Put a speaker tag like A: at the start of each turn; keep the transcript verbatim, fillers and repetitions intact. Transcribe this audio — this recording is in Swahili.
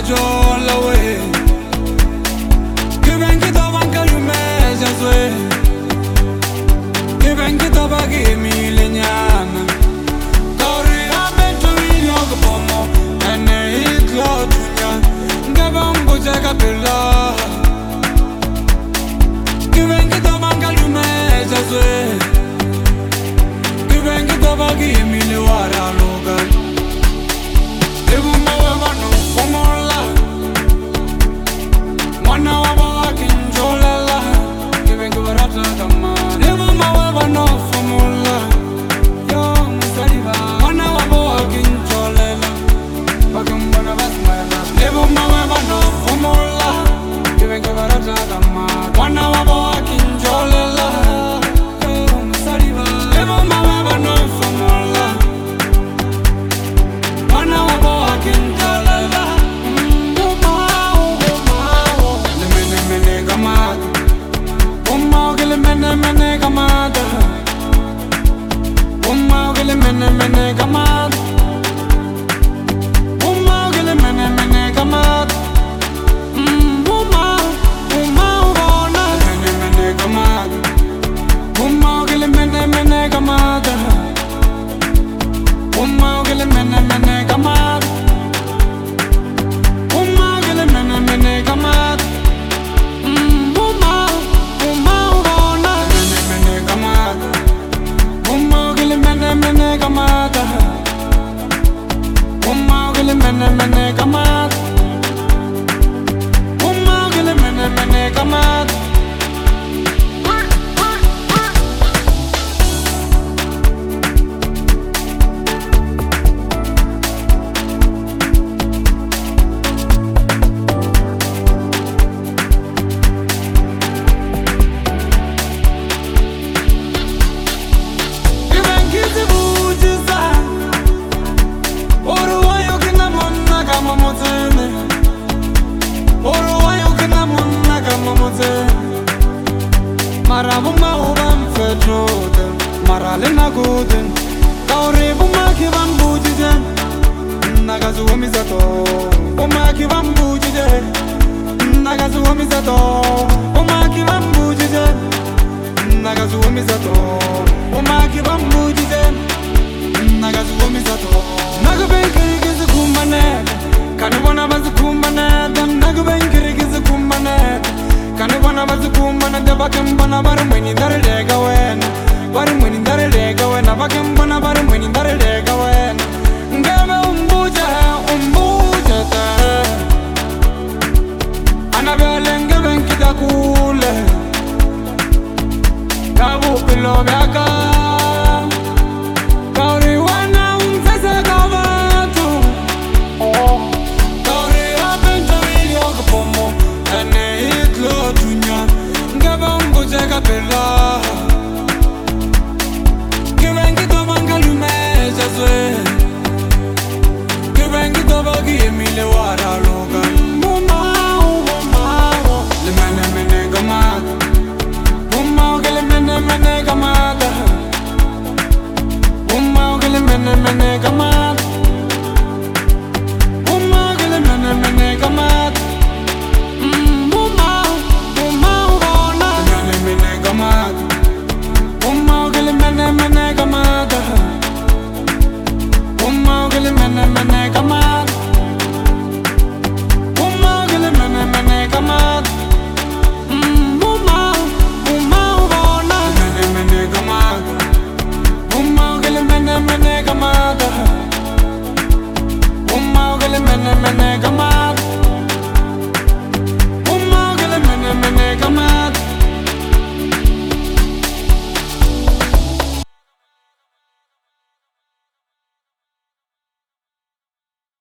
A: jola we Given ki to banka lumeja zwe Given ki to bagi mi lenyana Kauri abentu inyog pomo Ene hitlo dunya Ngabang buja kapila Given ki to banka lumeja zwe Given ki to bagi mi lewara logan Ebu mawe wano fomola Mwana waba kinjolela Given ki warata kama Ebu mawe wano fomola Yo musariba Mwana waba kinjolela Bakambana basmela Ebu mawe wano fomola Given ki warata kama Mwana waba kinjolela Yo musariba Ebu mawe wano fomola Mwana waba kinjolela Mene mene kamada Umma gele mene mene kamada Umma gele mene mene kamada Umma Umma ubona Mene mene kamada Umma gele mene mene kamada Umma gele mene mene kamada Umma gele mene mene kamada Mene kamada Umma gele mene mene kamada Umma gele mene mene kamada Marabu maubam fedroden Marale na guden Kaurebu maki bambujiden Nagazu omizato Umaki bambujiden Nagazu omizato Umaki bambujiden Nagazu omizato Umaki bambujiden Nagazu omizato Nagabenkiri gizu kumanede Kanibona bazu kumanede Nagabenkiri gizu kumanede Kanibona bazu kumanede Bakembana barumweni ndarelega wena Barumweni ndarelega wena Bakembana barumweni ndarelega wena Ngebe umbuje, umbuje te Anabele ngebe nkita kule Gabu pilo byaka